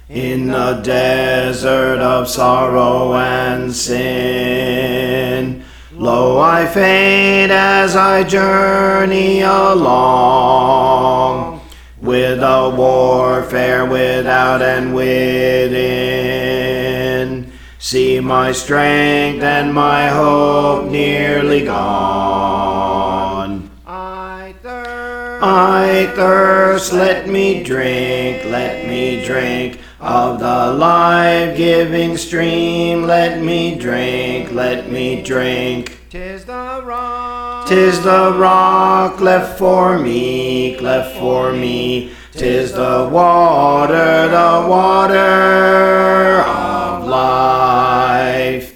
in the desert of sorrow and sin. Lo, I faint as I journey along, with a warfare without and within. See my strength and my hope nearly gone. I thirst, let me drink of the life-giving stream. Let me drink. 'Tis the rock left for me. 'Tis the water of life.